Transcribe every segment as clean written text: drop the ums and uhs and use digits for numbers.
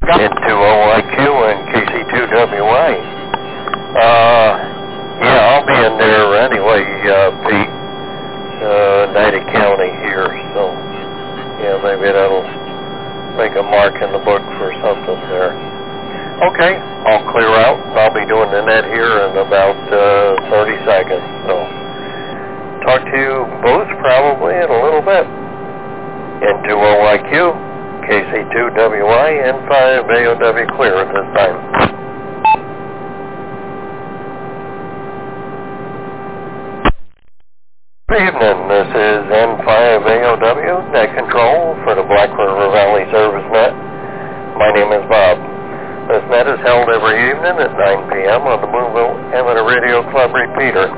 N2OIQ and KC2WA. Yeah, I'll be in there anyway, Pete. Nida County here, so yeah, maybe that'll make a mark in the book for something there. Okay, I'll clear out. I'll be doing the net here in about 30 seconds, so talk to you both probably in a little bit. N2OIQ, KC2WI, N5AOW clear at this time. Good evening, this is N5AOW, net control for the Black River Valley Service Net. My name is Bob. This net is held every evening at 9 p.m. on the Boonville Amateur Radio Club repeater,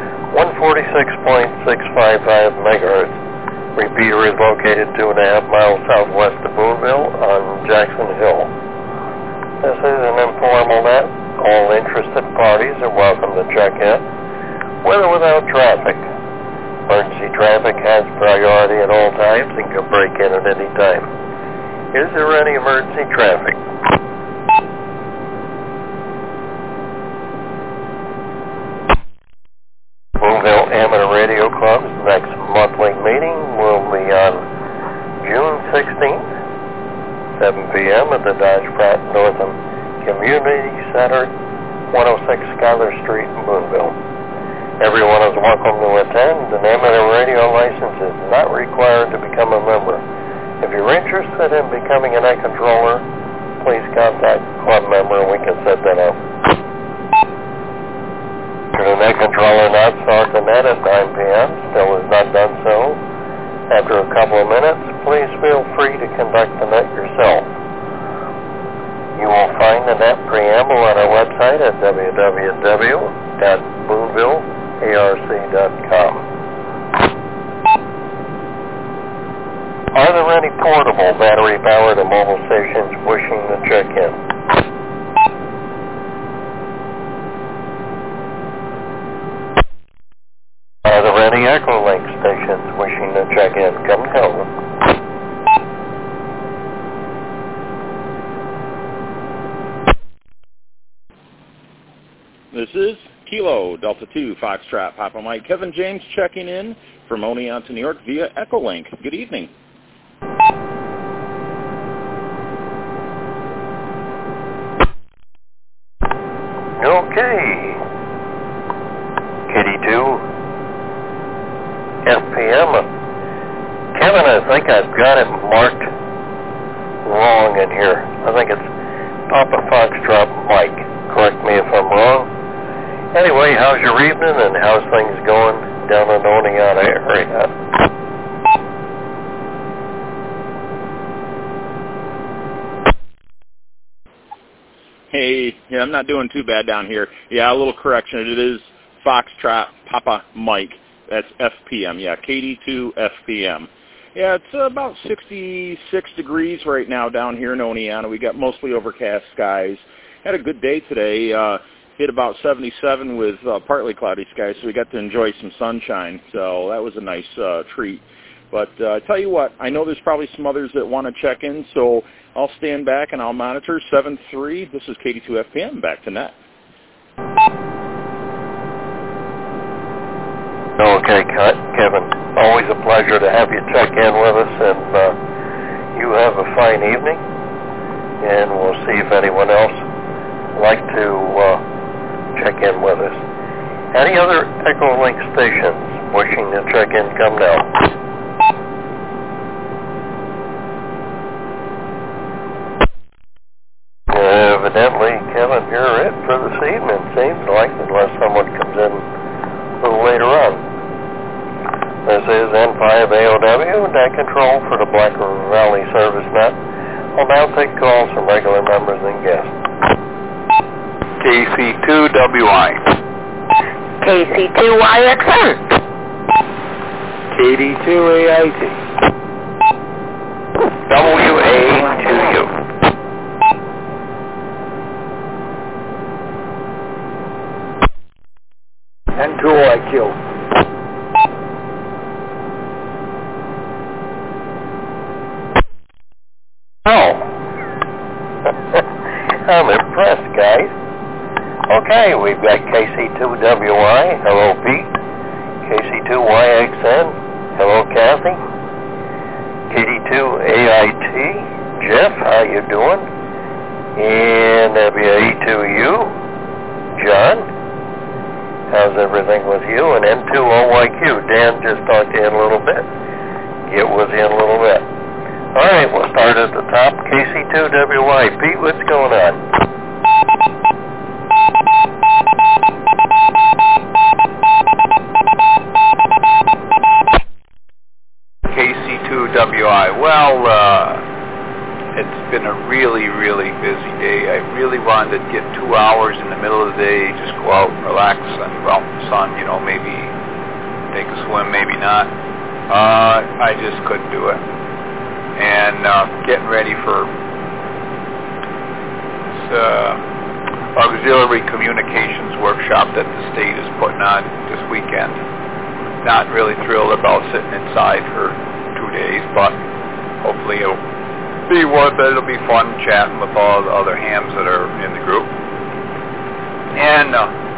146.655 megahertz. Repeater is located 2.5 miles southwest of Boonville on Jackson Hill. This is an informal net. All interested parties are welcome to check in, with or without traffic. Emergency traffic has priority at all times and can break in at any time. Is there any emergency traffic? Boonville Amateur Radio Club's next monthly meeting will be on June 16th, 7 p.m. at the Dodge Pratt Northam Community Center, 106 Schuyler Street in Boonville. Everyone is welcome to attend. An amateur radio license is not required to become a member. If you're interested in becoming a net controller, please contact the club member and we can set that up. Should a net controller not start the net at 9 p.m., still has not done so, after a couple of minutes, please feel free to conduct the net yourself. You will find the net preamble on our website at www.boonvillearc.com. Are there any portable battery-powered and mobile stations wishing to check in? Are there any Echolink stations wishing to check in? Come tell them. This is Kilo Delta 2 Foxtrot Papa Mike. Kevin James checking in from Oneonta, New York via Echolink. Good evening. Okay. KD2 FPM. Kevin, I think I've got it marked wrong in here. I think it's Papa Foxtrot Mike. Correct me if I'm wrong. Anyway, how's your evening and how's things going down in the Oneonta area? Hey, yeah, I'm not doing too bad down here. Yeah, a little correction. It is Foxtrot Papa Mike. That's FPM. Yeah, KD2 FPM. Yeah, it's about 66 degrees right now down here in Oneonta. We got mostly overcast skies. Had a good day today. Hit about 77 with partly cloudy skies, so we got to enjoy some sunshine. So that was a nice treat. But I tell you what, I know there's probably some others that want to check in, so I'll stand back and I'll monitor 7-3. This is KD2 FPM. Back to net. Okay, Kevin. Always a pleasure to have you check in with us, and you have a fine evening. And we'll see if anyone else would like to check in with us. Any other Echolink stations wishing to check in, come now. Evidently, Kevin, you're it for this evening, seems like, unless someone comes in a little later on. This is N5AOW, net control for the Black River Valley Service Net. I'll now take calls from regular members and guests. KC2WI. KC2YXR. KD2AIT. WA2U. N2OIQ. Oh. I'm impressed, guys. Okay, we've got KC2WI. Hello, Pete. KC2YXN. Hello, Kathy. KD2AIT. Jeff, how you doing? And WE2U. John. How's everything with you? And N2OYQ. Dan just talked to you in a little bit. Get with you in a little bit. All right, we'll start at the top. KC2WY. Pete, what's going on? KC2WI. Well, it's been a really, really busy day. I really wanted to get 2 hours in the middle of the day, just go out and relax and out in the sun, maybe take a swim, maybe not. I just couldn't do it. And getting ready for this auxiliary communications workshop that the state is putting on this weekend. Not really thrilled about sitting inside for 2 days, but hopefully it'll be worth it. It'll be fun chatting with all the other hams that are in the group. And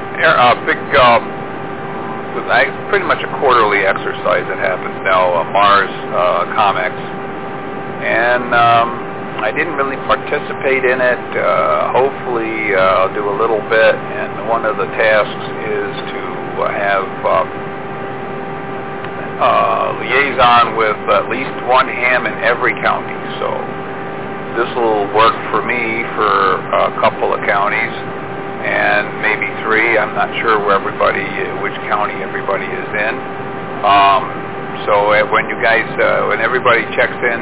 it's pretty much a quarterly exercise that happens now, Mars Comex. And I didn't really participate in it. Hopefully I'll do a little bit. And one of the tasks is to have liaison with at least one ham in every county. So this will work for me for a couple of counties and maybe 3. I'm not sure which county everybody is in. So when you guys, when everybody checks in,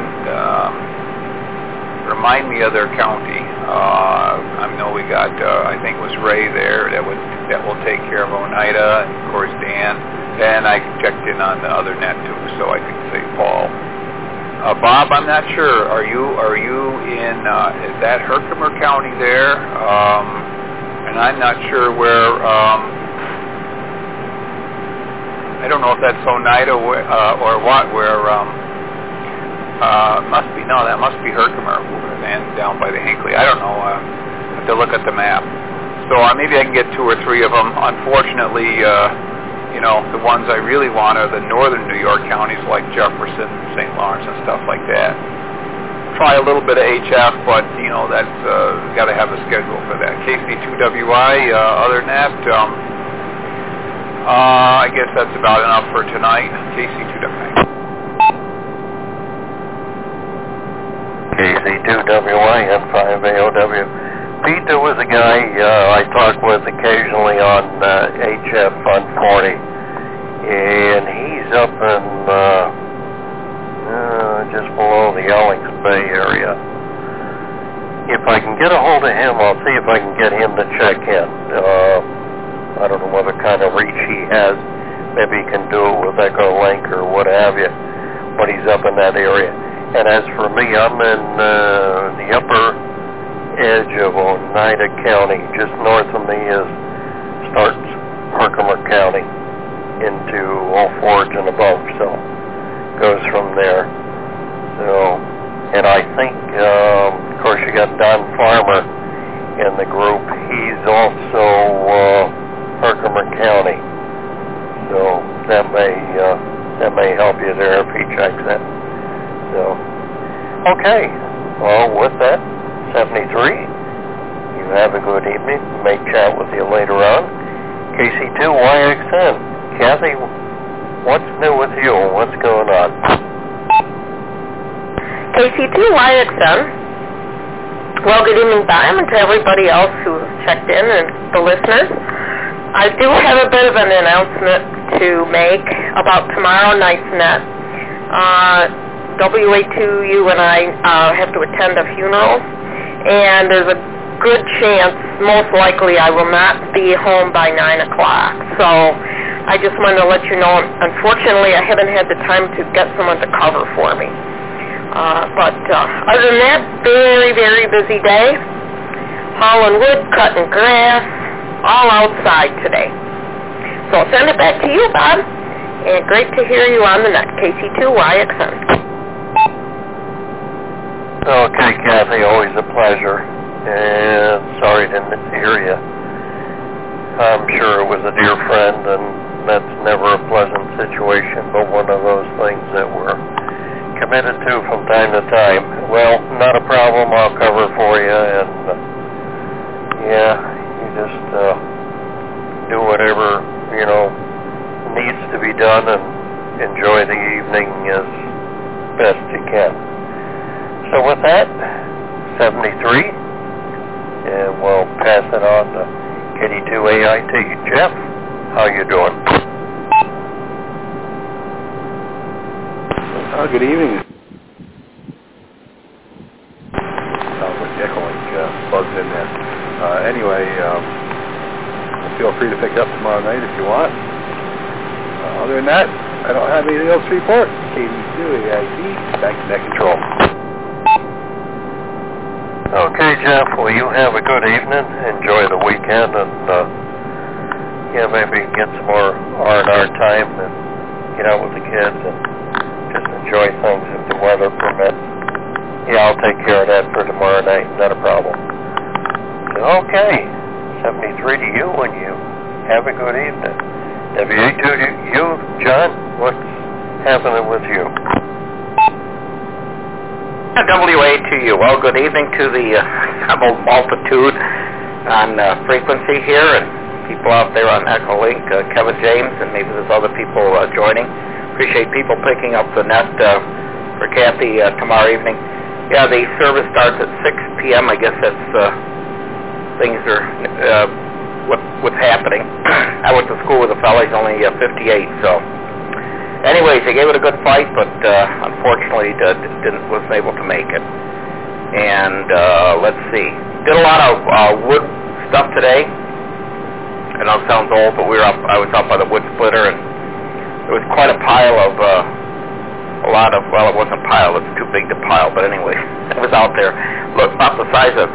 remind me of their county. I know we got, I think it was Ray there that will take care of Oneida, and of course Dan. And I checked in on the other net too, so I think St. Paul. Bob, I'm not sure. Are you in? Is that Herkimer County there? And I'm not sure where. I don't know if that's Oneida or what. Where must be that must be Herkimer and down by the Hinckley. I don't know. I have to look at the map. So maybe I can get 2 or 3 of them. Unfortunately. The ones I really want are the northern New York counties like Jefferson, St. Lawrence, and stuff like that. Try a little bit of HF, but, that's got to have a schedule for that. KC2WI, other than that, I guess that's about enough for tonight. KC2WI. KC2WI, N5AOW. Pete, there was a guy I talk with occasionally on HF on 40. And he's up in just below the Ellings Bay area. If I can get a hold of him, I'll see if I can get him to check in. I don't know what kind of reach he has. Maybe he can do it with Echolink or what have you, but he's up in that area. And as for me, I'm in the upper edge of Oneida County. Just north of me starts Herkimer County into Old Forge and above, so goes from there. So, and I think, of course, you got Don Farmer in the group. He's also Herkimer County, so that may help you there if he checks in. So, okay. Well, with that, 73. You have a good evening. May chat with you later on. KC2YXN. Kathy, what's new with you? What's going on? KC2YXN. Well, good evening, Bob, and to everybody else who checked in and the listeners. I do have a bit of an announcement to make about tomorrow night's net. WA2U and I have to attend a funeral, and there's a good chance, most likely, I will not be home by 9 o'clock. So I just wanted to let you know, unfortunately, I haven't had the time to get someone to cover for me. But other than that, very, very busy day. Hauling wood, cutting grass, all outside today. So I'll send it back to you, Bob. And great to hear you on the net, KC2YXN. Okay, Kathy, always a pleasure. and sorry to hear you. I'm sure it was a dear friend, and that's never a pleasant situation, but one of those things that we're committed to from time to time. Well, not a problem. I'll cover for you, and you just do whatever, needs to be done and enjoy the evening as best you can. So with that, 73, and we'll pass it on to KD2AIT. Jeff, how you doing? Good evening. Sounds like the Echolink buzzed in there. Anyway, feel free to pick it up tomorrow night if you want. Other than that, I don't have anything else to report. KD2AIT, back to net control. Okay, Jeff. Well, you have a good evening. Enjoy the weekend, and maybe get some more R&R time and get out with the kids and just enjoy things if the weather permits. Yeah, I'll take care of that for tomorrow night. Not a problem. So, okay, 73 to you, and you have a good evening. WA2 to you, John. What's happening with you? WA to you. Well, good evening to the multitude on frequency here, and people out there on Echolink, Kevin James, and maybe there's other people joining. Appreciate people picking up the net for Kathy tomorrow evening. Yeah, the service starts at 6 p.m. I guess that's things are what's happening. I went to school with a fellow. He's only 58, so. Anyways, they gave it a good fight, but unfortunately wasn't able to make it. And let's see, did a lot of wood stuff today. I know it sounds old, but I was up by the wood splitter, and there was quite a pile of well, it wasn't a pile, it's too big to pile, but anyway, it was out there. Look, about the size of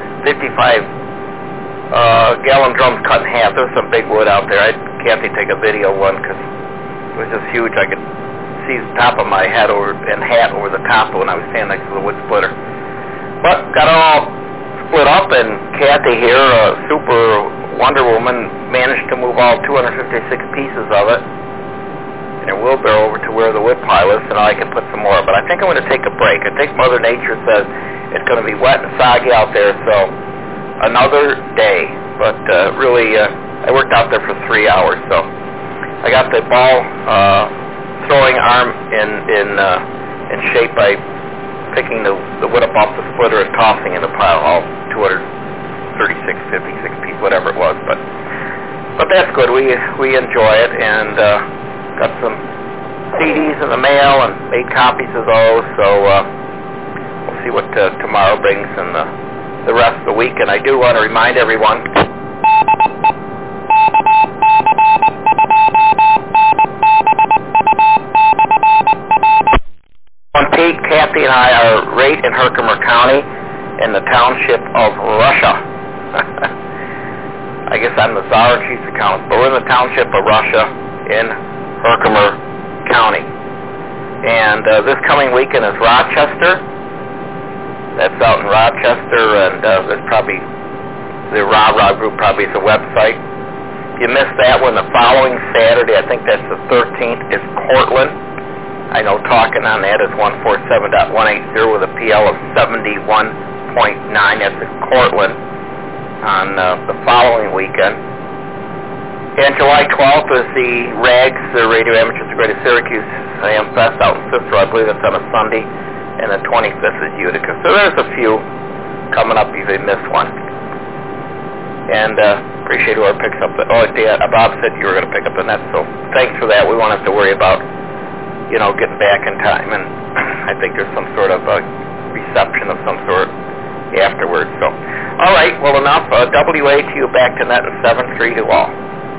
55-gallon drums cut in half. There's some big wood out there. I can't take a video one because it was just huge. I could see the top of my head over the top when I was standing next to the wood splitter. But got it all split up, and Kathy here, super Wonder Woman, managed to move all 256 pieces of it in a wheelbarrow over to where the wood pile is, so now I can put some more. But I think I'm going to take a break. I think Mother Nature says it's going to be wet and soggy out there, so another day. But really, I worked out there for 3 hours, so I got the ball throwing arm in shape by picking the wood up off the splitter and tossing in the pile, all 236, 56 pieces, whatever it was. But that's good. We enjoy it, and got some CDs in the mail and made copies of those. So we'll see what tomorrow brings and the rest of the week. And I do want to remind everyone. On Pete, Kathy, and I are right in Herkimer County in the township of Russia. I guess I'm the Czar and she's the Count, but we're in the township of Russia in Herkimer County. And this coming weekend is Rochester. That's out in Rochester, and there's probably the Rah group probably is a website. If you missed that one, the following Saturday, I think that's the 13th, is Cortland. I know talking on that is 147.180 with a PL of 71.9. That's in Cortland on the following weekend. And July 12th is the RAGS, the Radio Amateurs of Greater Syracuse AM Fest out in Cicero. I believe that's on a Sunday. And the 25th is Utica. So there's a few coming up if you missed one. And appreciate whoever picks up the... Oh, Bob said you were going to pick up the net, so thanks for that. We won't have to worry about, getting back in time. And I think there's some sort of reception of some sort afterwards. So, all right, well, enough. WA to you, back to net, and 7-3 to all.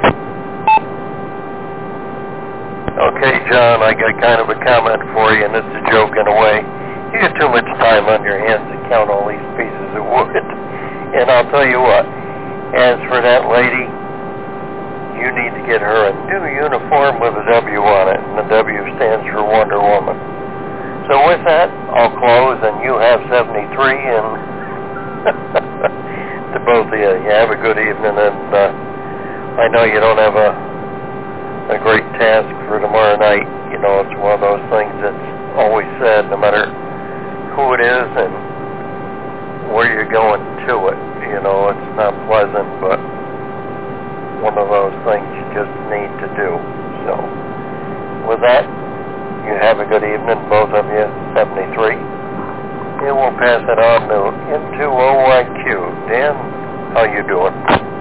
Okay, John, I got kind of a comment for you, and it's a joke in a way. You get too much time on your hands to count all these pieces of wood. And I'll tell you what, as for that lady, you need to get her a new uniform with a W on it, and the W stands for Wonder Woman. So with that, I'll close, and you have 73, and both of you. You have a good evening, and I know you don't have a great task for tomorrow night. You know, it's one of those things that's always said, no matter who it is and where you're going to it. You know, it's not pleasant, but one of those things you just need to do. So, with that, you have a good evening, both of you, 73. And we'll pass it on to into OIQ. Dan, how you doing?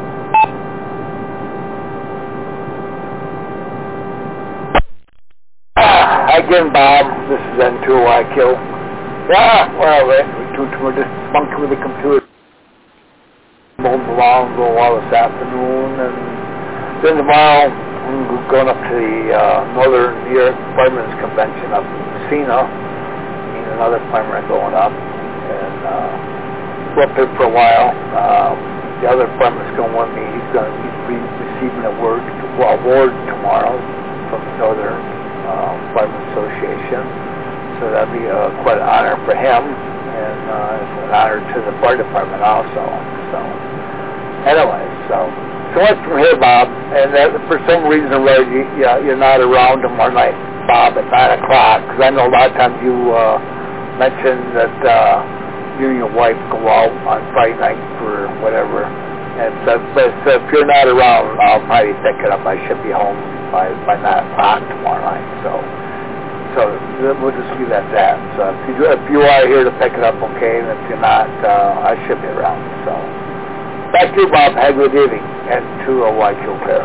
Again, Bob, this is N2OIQ. Yeah, well, we're just monkeying with the computer. Moving along a while this afternoon, and then tomorrow I'm going up to the Northern New York Firemen's Convention up in Messina. Me and another fireman going up, and we're up there for a while. The other fireman's going with me. He's going to be receiving an award tomorrow from the Northern Firemen's Association. So that'd be quite an honor for him, and it's an honor to the fire department also. So anyway, so much from here, Bob. And for some reason, you're not around tomorrow night, Bob, at 9 o'clock, because I know a lot of times you mentioned that you and your wife go out on Friday night for whatever. And so if you're not around, I'll probably pick it up. I should be home by 9 o'clock tomorrow night. So we'll just leave that at that. So if you are here to pick it up, okay, and if you're not, I should be around. So back to you, Bob. Have a good evening, and to a OIQ pair.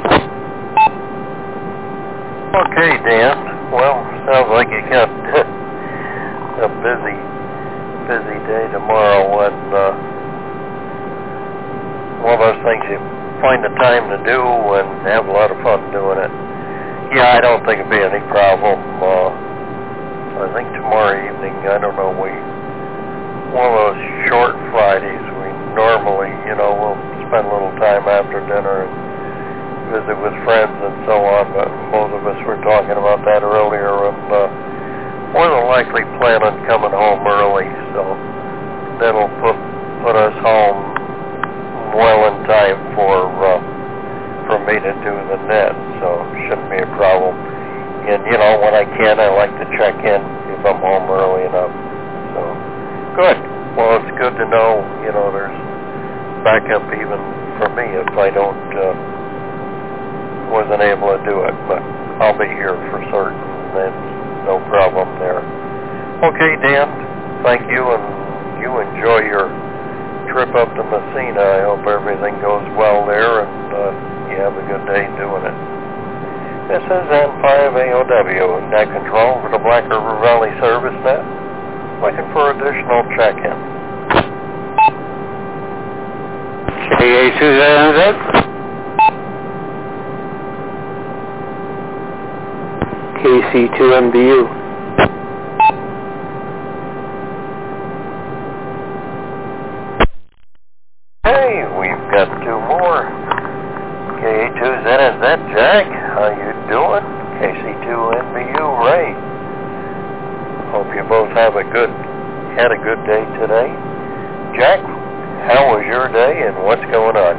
Okay, Dan. Well, sounds like you got a busy day tomorrow, and one of those things you find the time to do and have a lot of fun doing it. Yeah, I don't think it'd be any problem. I think tomorrow evening, I don't know, one of those short Fridays, we normally, we'll spend a little time after dinner and visit with friends and so on, but both of us were talking about that earlier, and more than likely plan on coming home early, so that'll put us home well in time for me to do the net, so shouldn't be a problem. And when I can, I like to check in if I'm home early enough. So good. Well, it's good to know there's backup even for me if I wasn't able to do it, but I'll be here for certain. That's no problem there. Okay, Dan, thank you, and you enjoy your trip up to Messina. I hope everything goes well there, and you have a good day doing it. This is N5AOW, net control for the Black River Valley Service Net. Looking for additional check-in. KA2ZNZ. KC2MBU. Hey, we've got two more. KA2ZNZ, Jack, how you doing? KC2MBU, Ray. Hope you both had a good day today. Jack, how was your day and what's going on?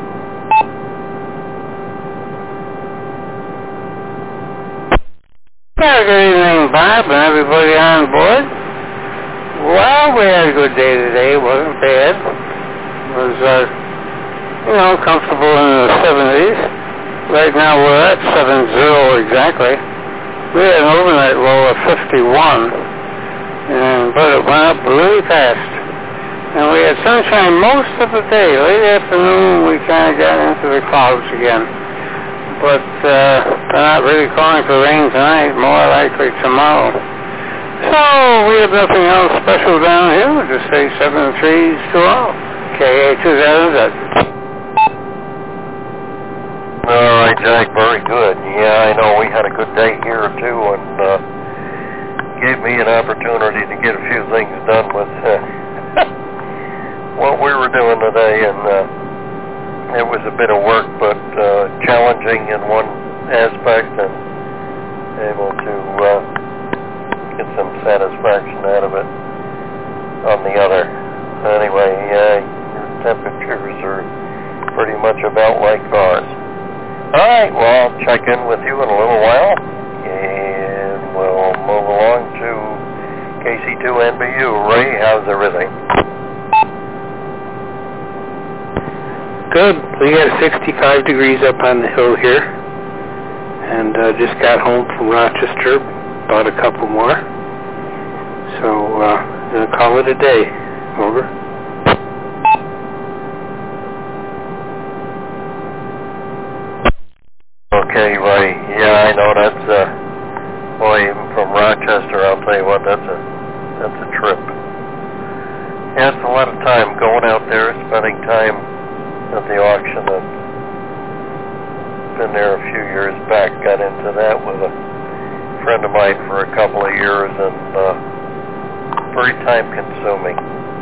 Good evening, Bob, and everybody on board. Well, we had a good day today. It wasn't bad. It was, comfortable in the 70s. Right now we're at 70 exactly. We had an overnight low of 51, but it went up really fast. And we had sunshine most of the day. Late afternoon, we kind of got into the clouds again. But they're not really calling for rain tonight, more likely tomorrow. So we have nothing else special down here. We'll just say 7-3s to all. KA2ZNZ. All right, Jack, very good. Yeah, I know we had a good day here, too, and gave me an opportunity to get a few things done with what we were doing today, and it was a bit of work, but challenging in one aspect and able to get some satisfaction out of it on the other. Anyway, you're temperatures are pretty much about like ours. All right, well, I'll check in with you in a little while, and we'll move along to KC2NBU. Ray, how's everything? Good. We got 65 degrees up on the hill here, and just got home from Rochester, bought a couple more. So, gonna call it a day. Over. Okay, Ray. Yeah, I know that's boy, even from Rochester, I'll tell you what, that's a trip. Yeah, it's a lot of time going out there, spending time at the auction. I've been there a few years back, got into that with a friend of mine for a couple of years, and very time consuming.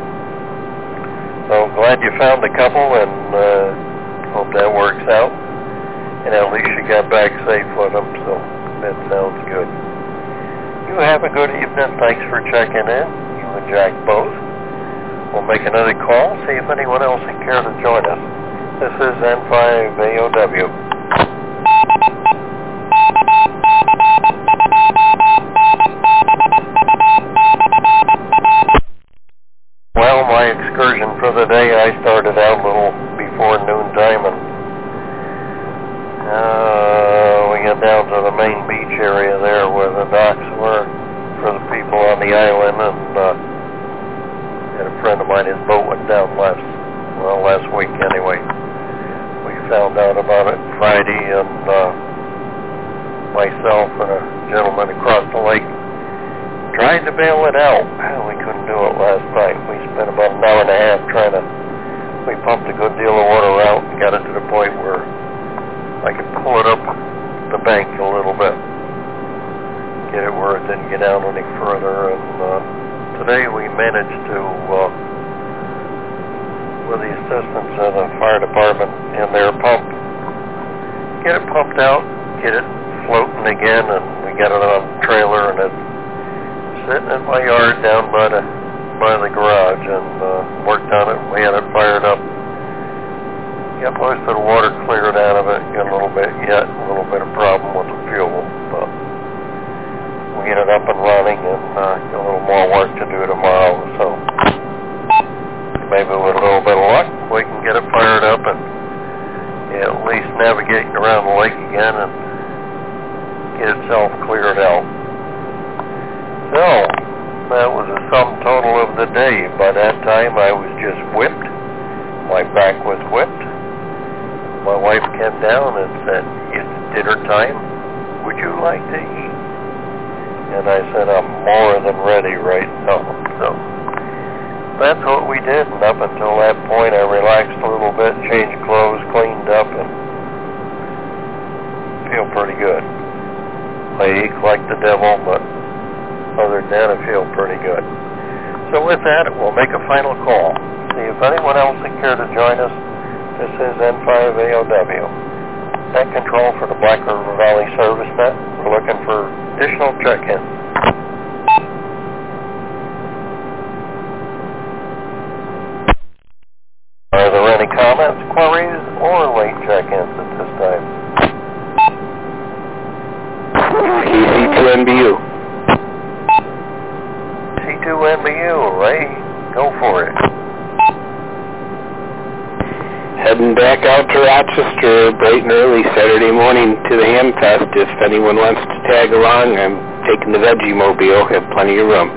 So glad you found a couple, and hope that works out. And at least you got back safe with them, so that sounds good. You have a good evening. Thanks for checking in, you and Jack both. We'll make another call, see if anyone else would care to join us. This is N5AOW. Well, my excursion for the day, I started out a little before noontime, and we got down to the main beach area there where the docks were for the people on the island, and had a friend of mine, his boat went down last week anyway. We found out about it Friday, and myself and a gentleman across the lake tried to bail it out. We couldn't do it last night. We spent about an hour and a half we pumped a good deal of water out and got it to the point where I could pull it up the bank a little bit, get it where it didn't get down any further, and today we managed to, with the assistance of the fire department and their pump, get it pumped out, get it floating again, and we got it on a trailer, and it's sitting in my yard down by the garage, and worked on it. We had it fired up. Got most of the water cleared out of it. Got a little bit of problem with the fuel, but we get it up and running, and got a little more work to do tomorrow. So maybe with a little bit of luck, we can get it fired up and at least navigate around the lake again and get itself cleared out. So that was a sum total of the day. By that time, I was just whipped. My back was whipped. My wife came down and said, "It's dinner time. Would you like to eat?" And I said, "I'm more than ready right now." So that's what we did. And up until that point, I relaxed a little bit, changed clothes, cleaned up, and feel pretty good. I ache like the devil, but other than that, I feel pretty good. So with that, we'll make a final call. See if anyone else would care to join us. This is N5AOW. Net control for the Black River Valley Service Net. We're looking for additional check-ins. Are there any comments, queries, or late check-ins at this time? KC2NBU. C2NBU, Ray, go for it. Heading back out to Rochester bright and early Saturday morning to the Ham Fest. If anyone wants to tag along, I'm taking the Veggie Mobile. Have plenty of room.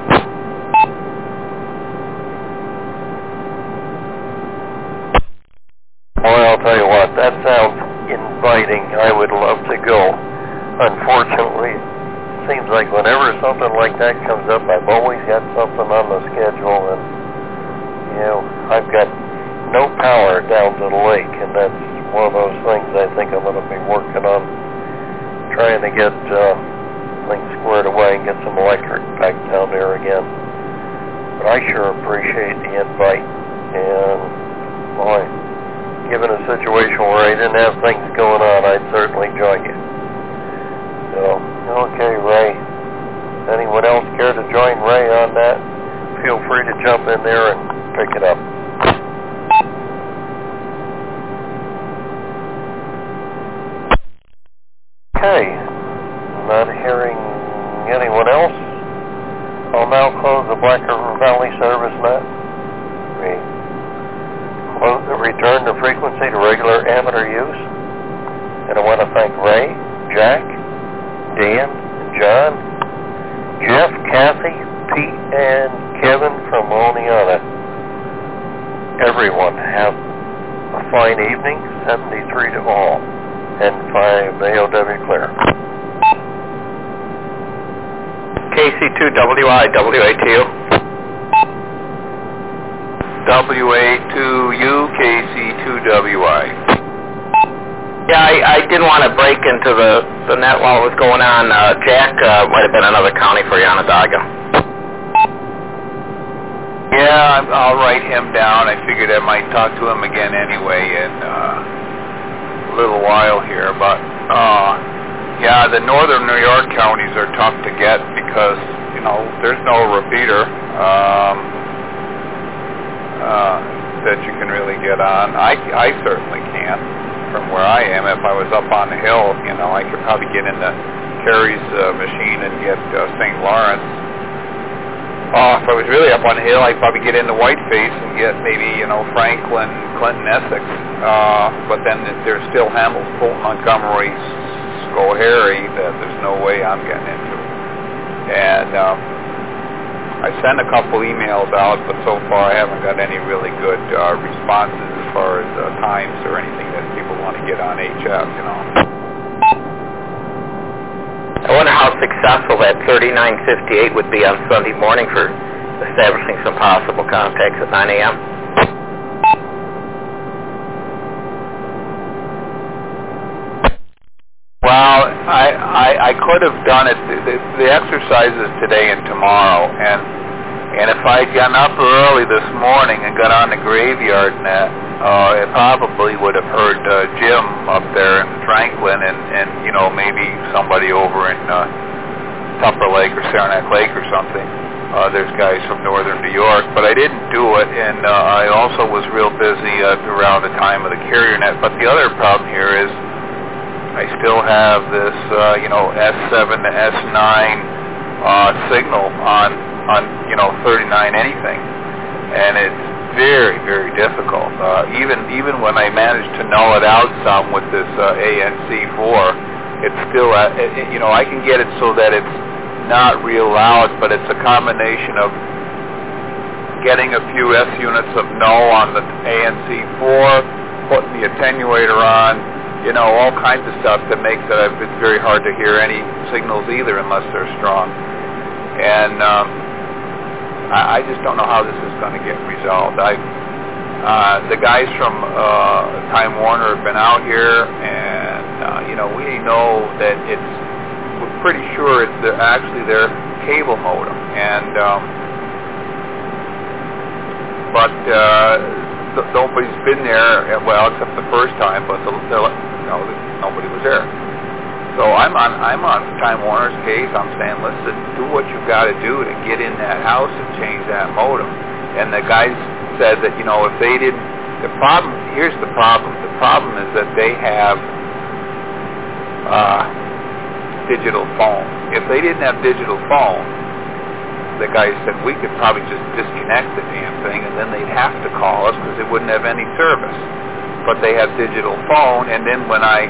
Well, I'll tell you what, that sounds inviting. I would love to go. Unfortunately, it seems like whenever something like that comes up, I've always got something on the schedule, and, I've got no power down to the lake, and that's one of those things I think I'm going to be working on, trying to get things squared away and get some electric back down there again. But I sure appreciate the invite, and boy, given a situation where I didn't have things going on, I'd certainly join you. So, okay, Ray. Anyone else care to join Ray on that? Feel free to jump in there and pick it up. County service net. Return the frequency to regular amateur use. And I want to thank Ray, Jack, Dan, John, Jeff, Kathy, Pete, and Kevin from Oneonta. Everyone have a fine evening, 73 to all, and 5 AOW clear. KC2WI, WA2. WA2U, KC2WI. Yeah, I didn't want to break into the net while it was going on. Jack might have been another county for you, Onondaga. Yeah, I'll write him down. I figured I might talk to him again anyway in a little while here. But, yeah, the northern New York counties are tough to get because, you know, there's no repeater that you can really get on. I certainly can't from where I am. If I was up on the hill, you know, I could probably get into Kerry's machine and get St. Lawrence. If I was really up on the hill, I'd probably get into Whiteface and get maybe, you know, Franklin, Clinton, Essex. But then there's still Hamilton, Montgomery, Schoharie that there's no way I'm getting into. And I sent a couple emails out, but so far I haven't got any really good responses as far as times or anything that people want to get on HF, you know. I wonder how successful that 3958 would be on Sunday morning for establishing some possible contacts at 9 a.m. Well, I could have done it. The exercise is today and tomorrow, and if I'd gotten up early this morning and got on the graveyard net, it probably would have heard Jim up there in Franklin and you know, maybe somebody over in Tupper Lake or Saranac Lake or something. There's guys from northern New York, but I didn't do it, and I also was real busy around the time of the carrier net. But the other problem here is I still have this, you know, S7 to S9 signal on, you know, 39 anything, and it's very, very difficult. Even when I manage to null it out some with this ANC4, it's still, you know, I can get it so that it's not real loud, but it's a combination of getting a few S units of null on the ANC4, putting the attenuator on, you know, all kinds of stuff that makes it, it's very hard to hear any signals either unless they're strong. And I just don't know how this is going to get resolved. The guys from Time Warner have been out here, and, you know, we know that we're pretty sure it's actually their cable modem. And, but nobody's been there, well, except the first time, but nobody was there. So I'm on Time Warner's case. I'm saying, listen, do what you've got to do to get in that house and change that modem. And the guys said that, you know, if they didn't, here's the problem. The problem is that they have digital phone. If they didn't have digital phone, the guys said we could probably just disconnect the damn thing, and then they'd have to call us because it wouldn't have any service. But they have digital phone, and then when I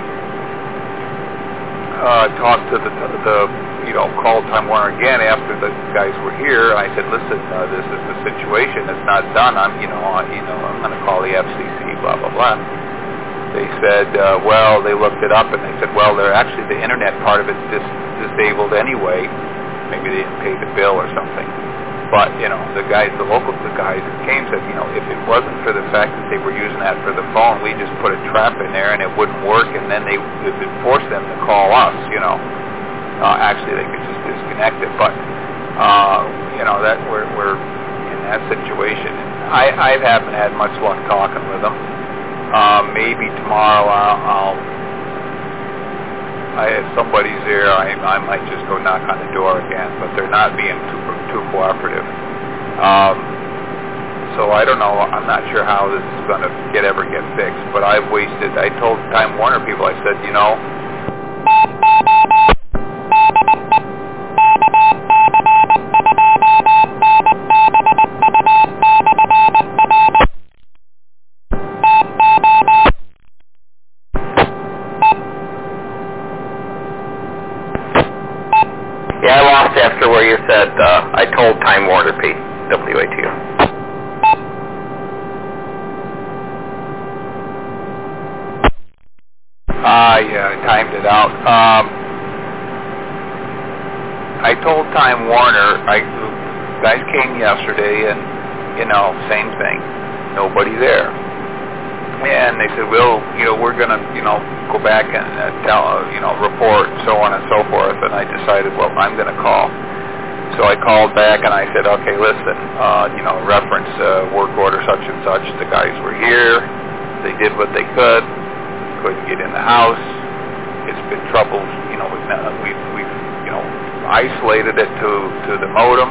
talked to the you know, called Time Warner again after the guys were here, I said, listen, this is the situation. It's not done. I'm going to call the FCC, blah blah blah. They said, well, they looked it up and they said, well, they're actually the internet part of it's disabled anyway. Maybe they didn't pay the bill or something. But, you know, the guys that came said, you know, if it wasn't for the fact that they were using that for the phone, we just put a trap in there and it wouldn't work, and then it would force them to call us, you know. Actually, they could just disconnect it. But, you know, that we're in that situation. I haven't had much luck talking with them. Maybe tomorrow if somebody's there, I might just go knock on the door again, but they're not being too cooperative. So I don't know. I'm not sure how this is going to ever get fixed, but I told Time Warner people, I said, you know, Time Warner, Pete, WATU. I timed it out. I told Time Warner, guys came yesterday and, same thing, nobody there. And they said, well, we're going to, go back and tell, report, so on and so forth. And I decided, well, I'm going to call. So I called back and I said, okay, listen, reference work order such and such. The guys were here. They did what they could. Couldn't get in the house. It's been trouble. We've isolated it to the modem.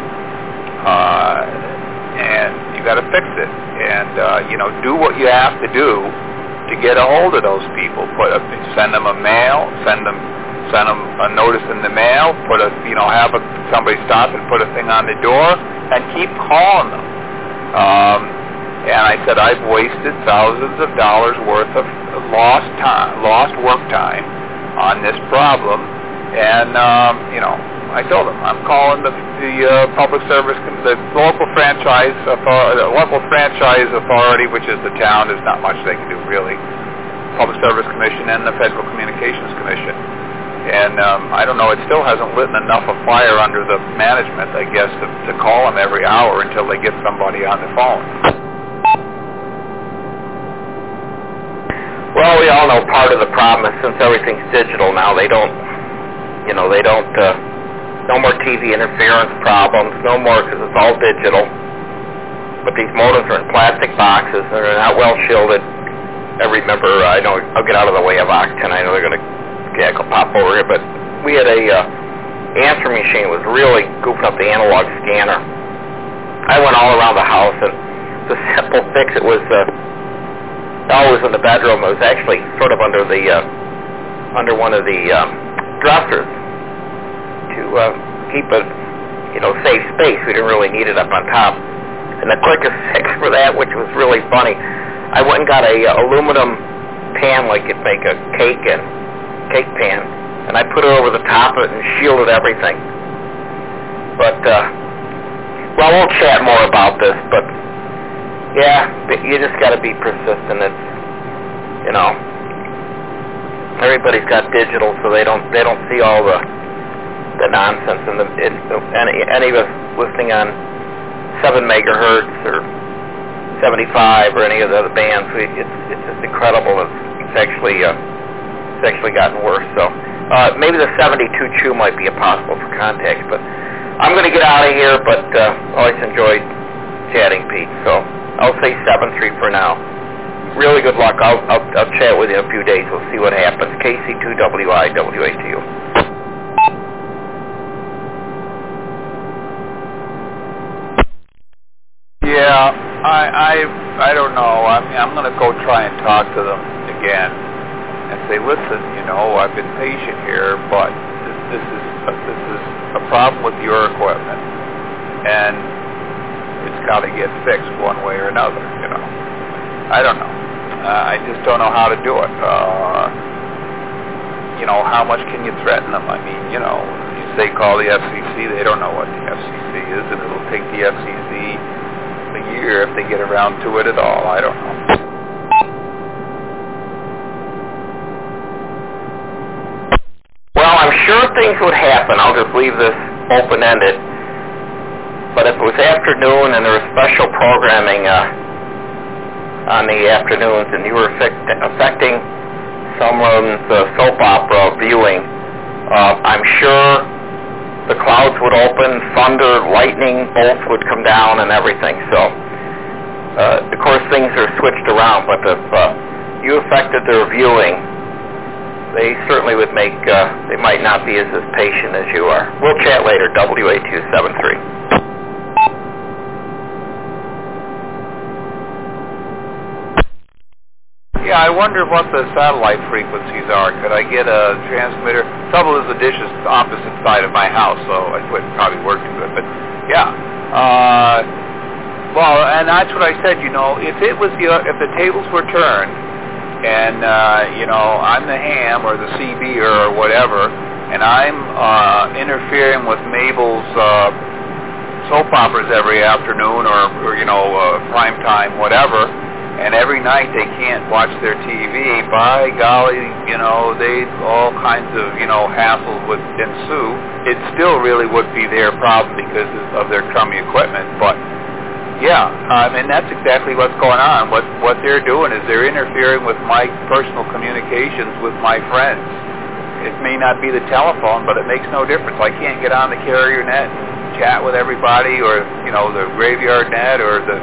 And you got to fix it. And do what you have to do to get a hold of those people. Send them a mail. Send them a notice in the mail. Have somebody stop and put a thing on the door, and keep calling them. And I said, I've wasted thousands of dollars worth of lost work time on this problem. And I told them I'm calling the public service, the local franchise authority, which is the town. There's not much they can do really. Public Service Commission and the Federal Communications Commission. And I don't know, it still hasn't lit enough of fire under the management, I guess, to call them every hour until they get somebody on the phone. Well, we all know part of the problem is since everything's digital now, no more TV interference problems, no more because it's all digital. But these modems are in plastic boxes and they're not well shielded. Every member, I know, I'll get out of the way of Octane. I know they're going to pop over here, but we had a answering machine was really goofing up the analog scanner. I went all around the house, and the simple fix, it was always in the bedroom. It was actually sort of under one of the dressers to keep a safe space. We didn't really need it up on top. And the quickest fix for that, which was really funny, I went and got a aluminum pan like you'd make a cake pan, and I put it over the top of it and shielded everything. But we'll chat more about this. But yeah, you just got to be persistent. It's everybody's got digital, so they don't see all the nonsense. And any of us listening on 7 megahertz or 75 or any of the other bands, it's just incredible. It's actually gotten worse. So maybe the 72 chew might be impossible for contact. But I'm going to get out of here. But always enjoyed chatting, Pete. So I'll say 7-3 for now. Really good luck. I'll chat with you in a few days. We'll see what happens. KC2WI WATU. Yeah, I don't know. I'm going to go try and talk to them again and say, listen, I've been patient here, but this is a problem with your equipment, and it's got to get fixed one way or another. I don't know. I just don't know how to do it. How much can you threaten them? I mean, you say call the FCC, they don't know what the FCC is, and it'll take the FCC a year if they get around to it at all. I don't know. Well, I'm sure things would happen. I'll just leave this open-ended. But if it was afternoon and there was special programming on the afternoons and you were affecting someone's soap opera viewing, I'm sure the clouds would open, thunder, lightning bolts would come down and everything. So, of course, things are switched around, but if you affected their viewing, they certainly would they might not be as patient as you are. We'll chat later, WA273. Yeah, I wonder what the satellite frequencies are. Could I get a transmitter? Trouble is the dish is the opposite side of my house, so it wouldn't probably work too good. But yeah, well, and that's what I said. If it was if the tables were turned, and I'm the ham or the CB or whatever, and I'm interfering with Mabel's soap operas every afternoon or prime time, whatever, and every night they can't watch their TV, by golly, they all kinds of, hassles would ensue. It still really would be their problem because of their crummy equipment, but yeah, and that's exactly what's going on. What they're doing is they're interfering with my personal communications with my friends. It may not be the telephone, but it makes no difference. I can't get on the carrier net and chat with everybody, or the graveyard net, or the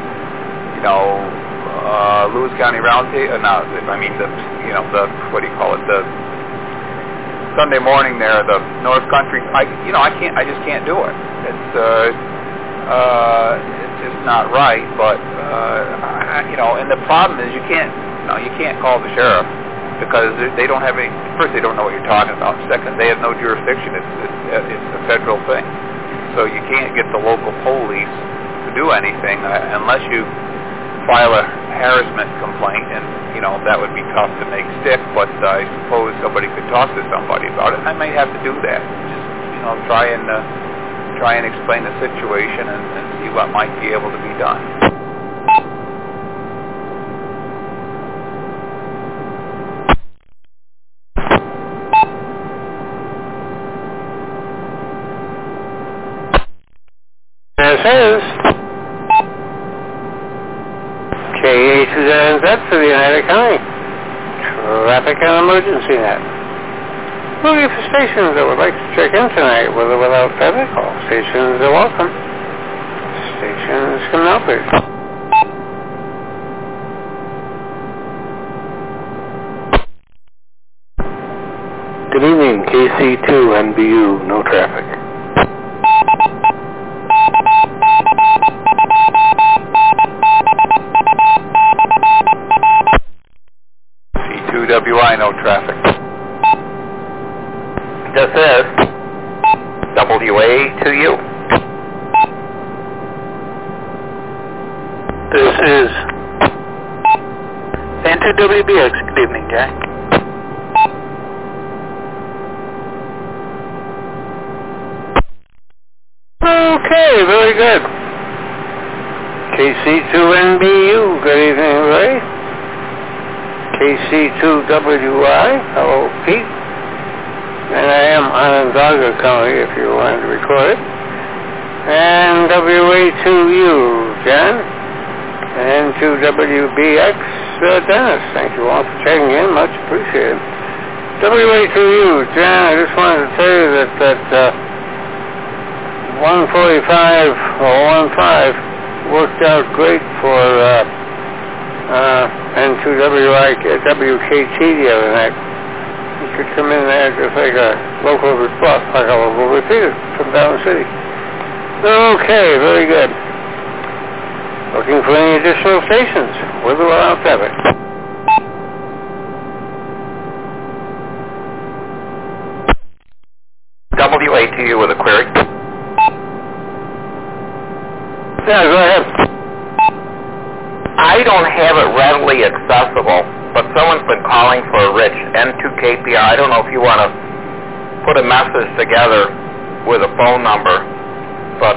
Lewis County Roundtable. The what do you call it? The Sunday morning there, the North Country. I just can't do it. It's just not right. But and the problem is you can't call the sheriff because they don't have any. First, they don't know what you're talking about. Second, they have no jurisdiction. It's a federal thing, so you can't get the local police to do anything unless you file a harassment complaint, and that would be tough to make stick. But I suppose somebody could talk to somebody about it. I might have to do that. Just try and explain the situation and see what might be able to be done. This is KA2ZNZ for the United County Traffic and Emergency Net. Looking for stations that would like to check in tonight with or without traffic. All stations are welcome. Stations come out, please. Good evening, KC2NBU, no traffic. C2WI, no traffic. This is WA2U. This is N2WBX. Good evening, Jack. Okay, very good. KC2NBU, good evening, Ray. KC2WI, hello, Pete. And I am Onondaga County, if you wanted to record it. And WA2U, Jen. And N2WBX, Dennis. Thank you all for checking in, much appreciated. WA2U, Jen, I just wanted to tell you that 145 or 15 worked out great for N2WKT the other night. You could come in there just like a local repeater from down the city. Okay, very good. Looking for any additional stations with or without traffic. WA2U with a query. Yeah, go ahead. I don't have it readily accessible, but someone's been calling for a Rich N2KPR. I don't know if you want to put a message together with a phone number, but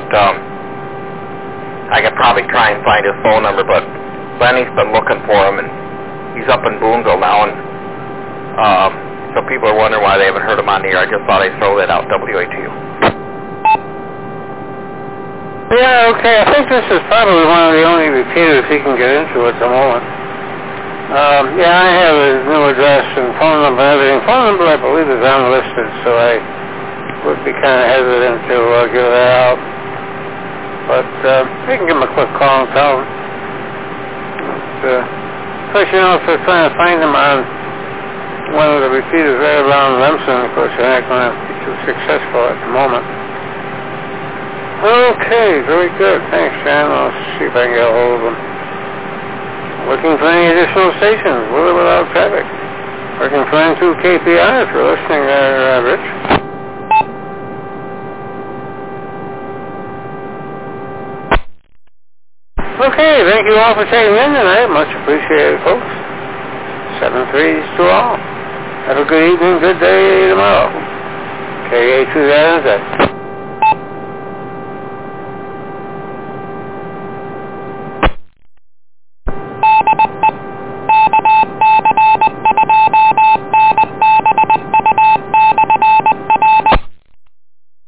I could probably try and find his phone number, but Lenny's been looking for him, and he's up in Boonville now, and so people are wondering why they haven't heard him on the air. I just thought I'd throw that out, WA2U. Yeah, okay. I think this is probably one of the only repeaters he can get into at the moment. Yeah, I have his new address and phone number and everything. Phone number, I believe, is unlisted, so I would be kind of hesitant to give that out. But you can give him a quick call and tell him. Of course, if they're trying to find him on one of the repeaters right around Remsen, of course, you're not going to be too successful at the moment. Okay, very good. Thanks, Jan. I'll see if I can get a hold of them. Looking for any additional stations, with or without traffic. Looking for N2KPR if you're listening there, Rich. Okay, thank you all for checking in tonight. Much appreciated, folks. 7-3s to all. Have a good evening, good day tomorrow. KA2ZNZ.